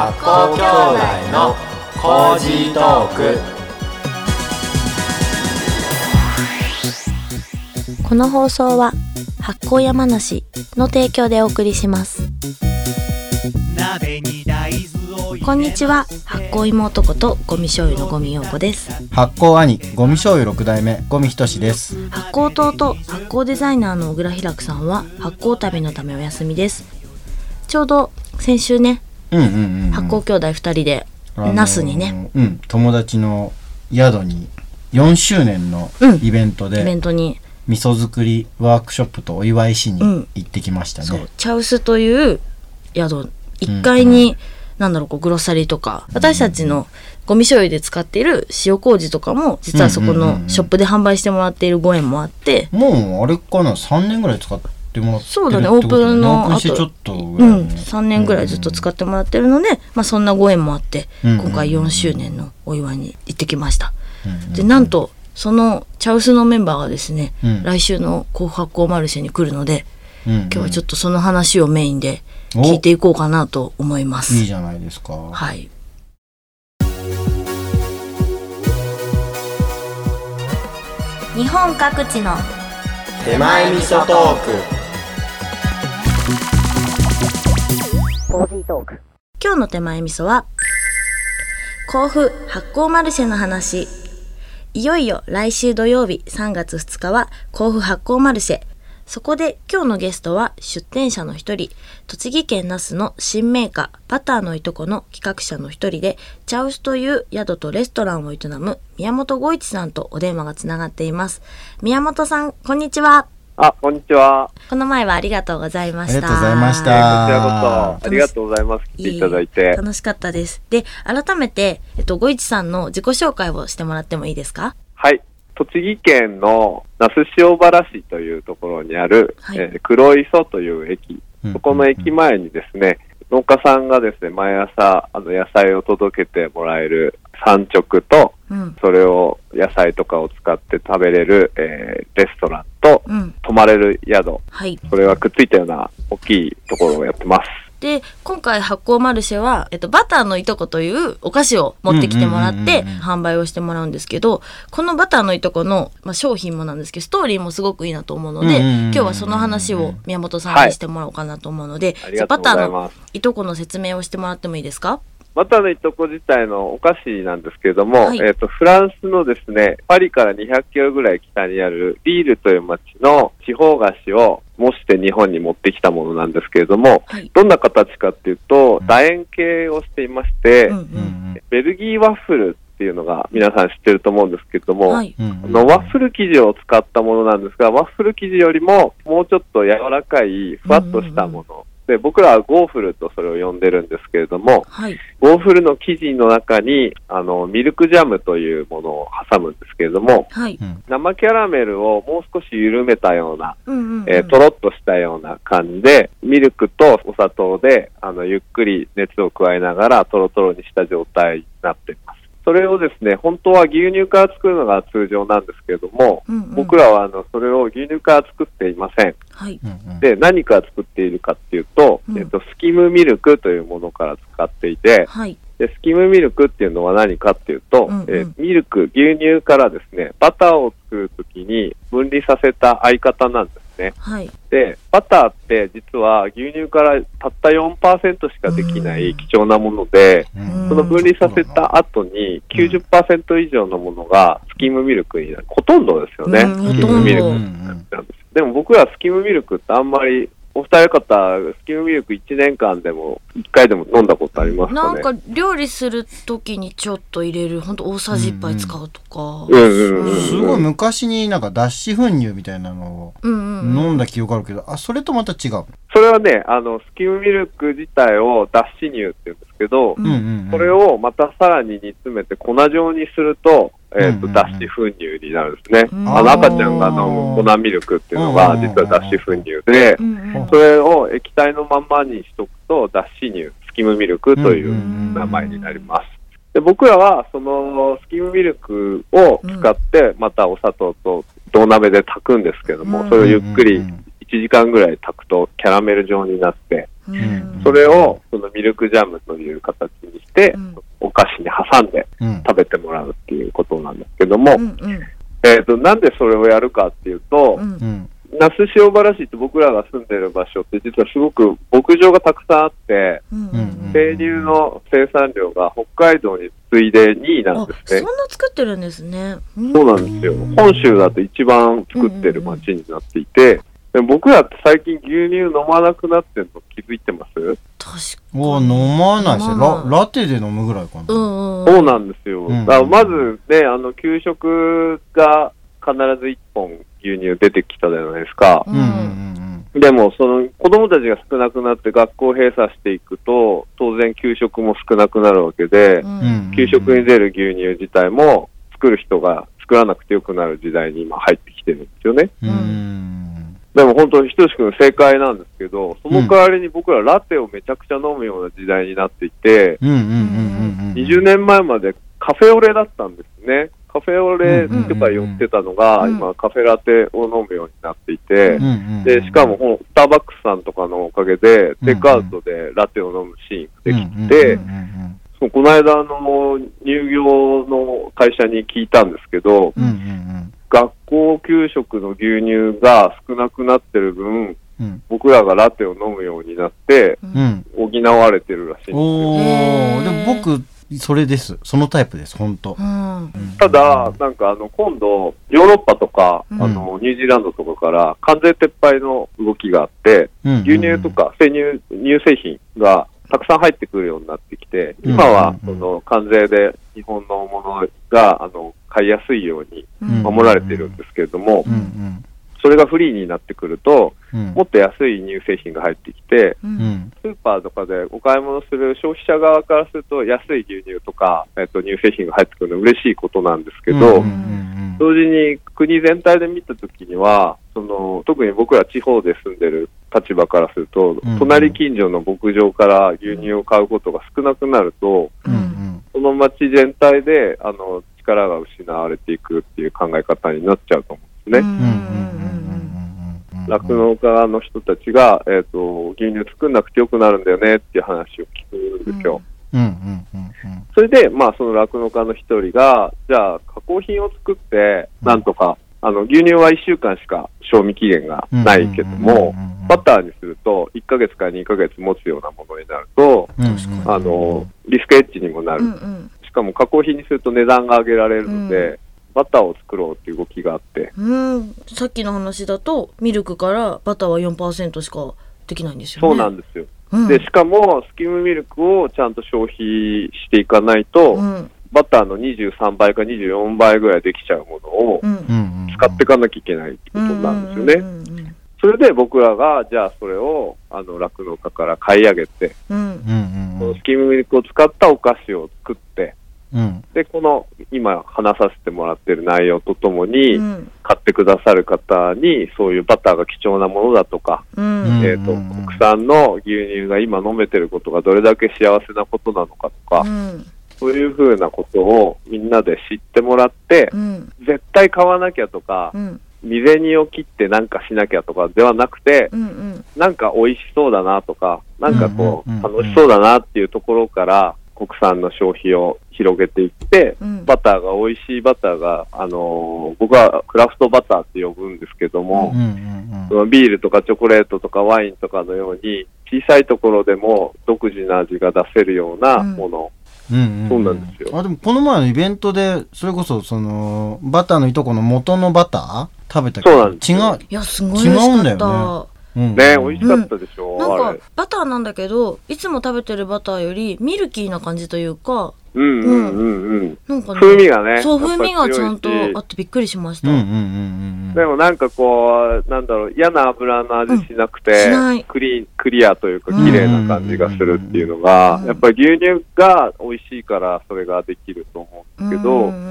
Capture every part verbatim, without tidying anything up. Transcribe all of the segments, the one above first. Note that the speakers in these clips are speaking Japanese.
発酵兄弟のコージートーク。 この放送は発酵山梨の提供でお送りします。こんにちは、発酵妹ことゴミ醤油のゴミ陽子です。 発酵兄ゴミ醤油ろく代目ゴミひとしです。 発酵弟発酵デザイナーの小倉平久さんは発酵旅のためお休みです。ちょうど先週ね、うんうんうんうん、発酵兄弟ふたりで那須にね、 うん、友達の宿によんしゅうねんのイベントで、うん、イベントに味噌作りワークショップとお祝いしに行ってきましたね、うん、 そうチャウスという宿いっかいに、うん、なんだろうこうグロッサリーとか私たちのゴミ醤油で使っている塩麹とかも実はそこのショップで販売してもらっているご縁もあって、 もうあれかなさんねんぐらい使ってもらってるってことだね。 そうだね、オープンのオープンしてちょっとぐらい、ね、 うん、さんねんぐらいずっと使ってもらってるので、まあ、そんなご縁もあって、うんうんうん、今回よんしゅうねんのお祝いに行ってきました、うんうんうん、でなんとそのチャウスのメンバーがですね、うん、来週の甲府発酵マルシェに来るので、うんうん、今日はちょっとその話をメインで聞いていこうかなと思います。 いいじゃないですか。 はい。日本各地の手前味噌トーク。 今日の手前味噌は甲府発酵マルシェの話。いよいよ来週土曜日さんがつふつかは甲府発酵マルシェ。そこで今日のゲストは出店者の一人、栃木県那須の新メーカーバターのいとこの企画者の一人で、チャウスという宿とレストランを営む宮本吾一さんとお電話がつながっています。宮本さん、こんにちは。 あ、こんにちは。 この前はありがとうございました。 ありがとうございました。 こちらこそありがとうございます。来ていただいて楽しかったです。で、改めて、えっと、吾一さんの自己紹介をしてもらってもいいですか？ はい。栃木県の那須塩原市というところにある、はい、えー、黒磯という駅、そこの駅前にですね、うんうんうん、農家さんがですね、毎朝あの野菜を届けてもらえる産直と、うん、それを野菜とかを使って食べれる、えー、レストランと、うん、泊まれる宿、はい、それがくっついたような大きいところをやってます。 で、今回発酵マルシェは、えっと、バターのいとこというお菓子を持ってきてもらって販売をしてもらうんですけど、このバターのいとこの、まあ、商品もなんですけどストーリーもすごくいいなと思うので、今日はその話を宮本さんにしてもらおうかなと思うので、 はい、 バターのいとこの説明をしてもらってもいいですか？ バターのいとこ自体のお菓子なんですけれども、はい、えーと、フランスのですね、パリからにひゃくキロぐらい北にあるリールという町の地方菓子を模して日本に持ってきたものなんですけれども、はい、どんな形かっていうと、うん、楕円形をしていまして、うんうん、ベルギーワッフルっていうのが皆さん知ってると思うんですけれども、はい、あのワッフル生地を使ったものなんですが、ワッフル生地よりももうちょっと柔らかいふわっとしたもの、うんうんうん、で僕らはゴーフルとそれを呼んでるんですけれども、はい、ゴーフルの生地の中にあのミルクジャムというものを挟むんですけれども、はい、生キャラメルをもう少し緩めたような、うんうんうん、えー、とろっとしたような感じでミルクとお砂糖であのゆっくり熱を加えながらとろとろにした状態になっています。それをですね、本当は牛乳から作るのが通常なんですけれども、うんうん、僕らはあのそれを牛乳から作っていません。はい、で、何から作っているかっていうと、うん、えっと、スキムミルクというものから使っていて、はい、でスキムミルクっていうのは何かっていうと、うんうん、えミルク、牛乳からですね、バターを作るときに分離させた相方なんですね。はい、で、バターって実は牛乳からたった よんパーセント しかできない貴重なもので、その分離させた後に きゅうじゅっパーセント 以上のものがスキムミルクになる。ほとんどですよね。スキムミルクなんです。でも僕らスキムミルクってあんまり、お二人方スキムミルクいちねんかんでもいっかいでも飲んだことありますかね？ なんか料理するときにちょっと入れる、ほんと大さじいっぱい使うとか、 うんうんうん、すごい昔になんか脱脂粉乳みたいなのを飲んだ記憶あるけど、あ、それとまた違う。 それはね、あのスキムミルク自体を脱脂乳って言うんですけど、うんうんうん、それをまたさらに煮詰めて粉状にすすると、えーと、脱脂粉乳になるんですね。うんうん、あの赤ちゃんが飲む粉ミルクっていうのが実は脱脂粉乳で、うんうん、それを液体のまんまにしとくと脱脂乳、スキムミルクという名前になります。で、僕らはそのスキムミルクを使ってまたお砂糖と銅鍋で炊くんですけども、それをゆっくりいちじかんぐらい炊くとキャラメル状になって、 うん、それをそのミルクジャムという形にして、うん、お菓子に挟んで食べてもらうっていうことなんですけども、うんうん、えーと、なんでそれをやるかっていうと、うん、那須塩原市って僕らが住んでる場所って実はすごく牧場がたくさんあって、うんうん、生乳の生産量が北海道に次いでにいなんですね。 そんな作ってるんですね。 うん、そうなんですよ。本州だと一番作ってる町になっていて、うんうんうん、でも僕らって最近牛乳飲まなくなってるの気づいてます？ 確かに。お飲まないですよ。ラ、ラテで飲むぐらいかな。 うんうん、そうなんですよ。うんうん、だからまずね、あの給食が必ずいっぽん牛乳出てきたじゃないですか。うんうんうん、でもその子供たちが少なくなって学校閉鎖していくと当然給食も少なくなるわけで、うん、給食に出る牛乳自体も作る人が作らなくてよくなる時代に今入ってきてるんですよね。うん、でも本当にひとしくん正解なんですけど、その代わりに僕らラテをめちゃくちゃ飲むような時代になっていて、にじゅうねんまえまでカフェオレだったんですね。カフェオレとか寄ってたのが、うんうんうん、今カフェラテを飲むようになっていて、うんうんうん、でしかもスターバックスさんとかのおかげでテイクアウトでラテを飲むシーンができて、そのこの間の乳業の会社に聞いたんですけど、うんうんうん、学校給食の牛乳が少なくなってる分、うん、僕らがラテを飲むようになって、うん、補われてるらしいんですよ。 おー、でも僕それです。そのタイプです、本当。うん、 ただ、なんかあの、今度、ヨーロッパとか、うん、あの、ニュージーランドとかから関税撤廃の動きがあって、うん、牛乳とか生乳、乳製品がたくさん入ってくるようになってきて、今は、その、関税で日本のものが、あの、買いやすいように守られているんですけれども、うんうん、それがフリーになってくると、うん、もっと安い乳製品が入ってきて、うん、スーパーとかでお買い物する消費者側からすると安い牛乳とか、えっと、乳製品が入ってくるのは嬉しいことなんですけど、うんうんうん、同時に国全体で見たときにはその特に僕ら地方で住んでる立場からすると、うんうん、隣近所の牧場から牛乳を買うことが少なくなると、うんうん、その町全体であの力が失われていくっていう考え方になっちゃうと思うんですね。うんうんうん酪農家の人たちが、えーと、牛乳作んなくてよくなるんだよねっていう話を聞くんですよ。うんうんうんうん、それで、まあ、その酪農家の一人が、じゃあ加工品を作って、なんとか、あの牛乳はいっしゅうかんしか賞味期限がないけども、バターにするといっかげつからにかげつ持つようなものになると、うん、あのリスクエッジにもなる、うんうん、しかも加工品にすると値段が上げられるので、うん、バターを作ろうっていう動きがあって、 うん、さっきの話だとミルクからバターは よんパーセント しかできないんですよね。 そうなんですよ、うん、でしかもスキムミルクをちゃんと消費していかないと、うん、バターのにじゅうさんばいかにじゅうよんばいぐらいできちゃうものを使っていかなきゃいけないってことなんですよね、うんうんうんうん、それで僕らがじゃあそれをあの酪農家から買い上げて、うん、このスキムミルクを使ったお菓子を作って、うん、でこの今話させてもらっている内容とともに、うん、買ってくださる方にそういうバターが貴重なものだとか、うん、えーと、国産の牛乳が今飲めてることがどれだけ幸せなことなのかとか、うん、そういうふうなことをみんなで知ってもらって、うん、絶対買わなきゃとか、うん、身銭を切ってなんかしなきゃとかではなくて、うんうん、なんか美味しそうだなとかなんかこう、うんうんうんうん、楽しそうだなっていうところから国産の消費を広げていって、うん、バターが美味しいバターが、あのー、僕はクラフトバターって呼ぶんですけども、うんうんうん、そのビールとかチョコレートとかワインとかのように小さいところでも独自な味が出せるようなもの、うんうんうん、そうなんですよ。 あ、でもこの前のイベントでそれこそそのバターのいとこの元のバター食べたけど、そうなんですよ。違う、いやすごい美味しかった。違うんだよね。うん、ね、美味しかったでしょ、うん、なんかバターなんだけどいつも食べてるバターよりミルキーな感じというか、 うんうんうんうん、なんかね、風味がね、 そう風味がちゃんとあってびっくりしました、うんうんうんうん、 でもなんかこうなんだろう嫌な油の味しなくて、うん、クリクリアというか綺麗な感じがするっていうのが、うん、やっぱり牛乳が美味しいからそれができると思うんですけど、うんうんうん、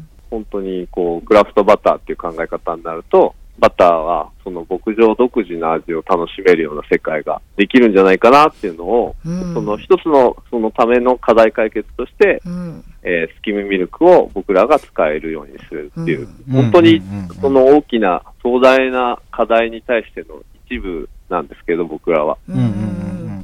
本当にこうグラフトバターっていう考え方になるとバターはその牧場独自の味を楽しめるような世界ができるんじゃないかなっていうのを、うん、その一つのそのための課題解決として、うんえー、スキムミルクを僕らが使えるようにするっていう、うん、本当にその大きな壮大な課題に対しての一部なんですけど僕らは、うんうんうん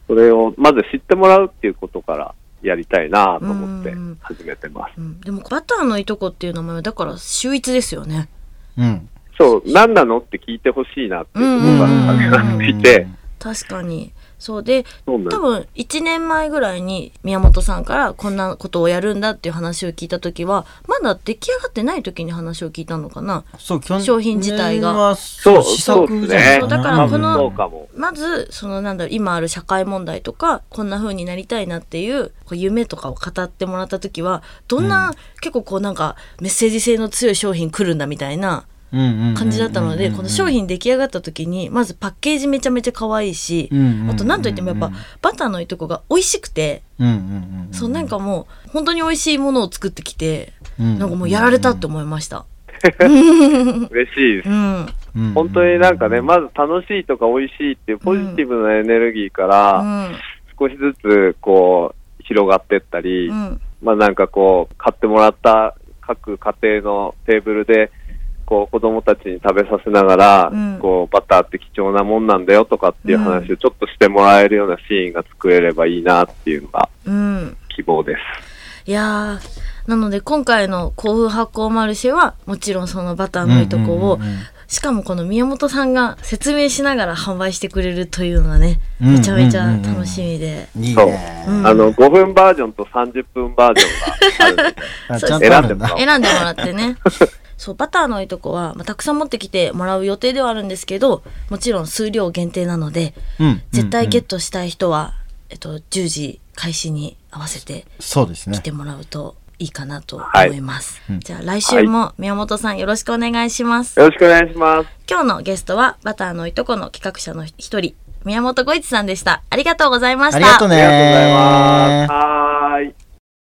それをまず知ってもらうっていうことからやりたいなと思って始めてます。 うん、でもバターのいとこっていう名前はだから秀逸ですよね。 うん。 そう、何なのって聞いてほしいなっていうことが始まっていて。 確かに。そうで、多分いちねんまえぐらいに宮本さんからこんなことをやるんだっていう話を聞いた時はまだ出来上がってない時に話を聞いたのかな。 そう商品自体がそう試作じゃない。 そうだからこのまずそのなんだろう今ある社会問題とかこんな風になりたいなっていうこう夢とかを語ってもらった時はどんな、うん、結構こうなんかメッセージ性の強い商品来るんだみたいな感じだったので、この商品出来上がった時にまずパッケージめちゃめちゃ可愛いし、あと何といってもやっぱバターのいとこが美味しくて、そうなんかもう本当に美味しいものを作ってきて、なんかもうやられたって思いました。 嬉しいです、うん、本当になんかね、まず楽しいとか美味しいっていうポジティブなエネルギーから少しずつこう広がっていったり、うん、まあなんかこう買ってもらった各家庭のテーブルでこう子供たちに食べさせながら、うん、こうバターって貴重なもんなんだよとかっていう話をちょっとしてもらえるようなシーンが作れればいいなっていうのが希望です、 うん、いやーなので今回の甲府発酵マルシェはもちろんそのバターのいとこを、うんうんうんうん、しかもこの宮本さんが説明しながら販売してくれるというのはね、うんうんうんうん、めちゃめちゃ楽しみで、 いいね、そう、うん、あのごふんバージョンとさんじゅっぷんバージョンがあるので選んでもら選んでもらってねそうバターのいとこは、まあ、たくさん持ってきてもらう予定ではあるんですけどもちろん数量限定なので、うん、絶対ゲットしたい人は、えっと、じゅうじ開始に合わせて来てもらうといいかなと思います、はい、じゃあ来週も宮本さんよろしくお願いします。 よろしくお願いします。 今日のゲストはバターのいとこの企画者の一人宮本浩一さんでした。ありがとうございました。 ありがとうね。 ありがとうございます。はーい。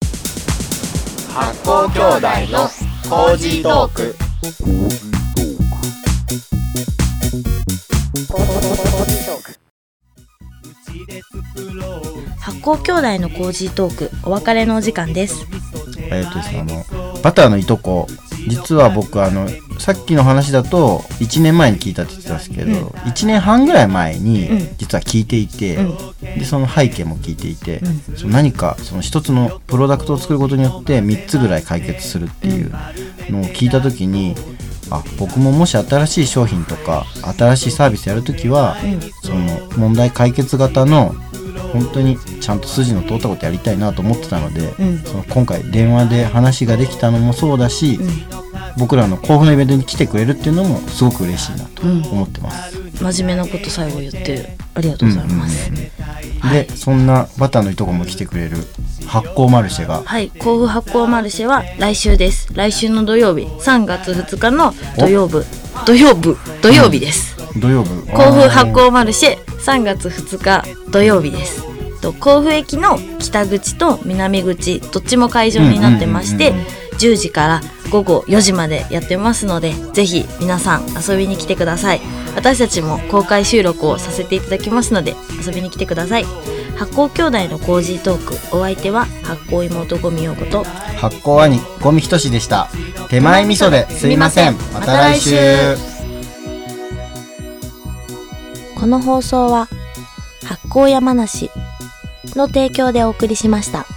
発酵兄弟のコージートーク。 発酵兄弟のコージートーク、お別れのお時間です。 えーとですね、あのバターのいとこ、実は僕あのさっきの話だといちねんまえに聞いたって言ってたんですけど、うん、いちねんはんぐらい前に実は聞いていて、うん、でその背景も聞いていて、うん、その何かその一つのプロダクトを作ることによってみっつぐらい解決するっていうのを聞いた時に、あ、僕ももし新しい商品とか新しいサービスやるときは、うん、その問題解決型の本当にちゃんと筋の通ったことやりたいなと思ってたので、うん、その今回電話で話ができたのもそうだし、うん、僕らの甲府のイベントに来てくれるっていうのもすごく嬉しいなと思ってます、 うん、真面目なこと最後言ってありがとうございます、うんうんうんはい、でそんなバターのいとこも来てくれる発酵マルシェが、 はい、甲府発酵マルシェは来週です。来週の土曜日さんがつふつかの土曜日土曜日土曜日です、 うん、土曜日甲府発酵マルシェさんがつふつか土曜日です。甲府駅の北口と南口どっちも会場になってまして、うんうんうんうん、じゅうじからごごよじまでやってますので、ぜひ皆さん遊びに来てください。私たちも公開収録をさせていただきますので遊びに来てください。発酵兄弟のコージートーク、お相手は発酵妹ゴミ陽子と発酵兄ゴミひとしでした。手前味噌ですいません。また来週。 この放送は発酵山梨の提供でお送りしました。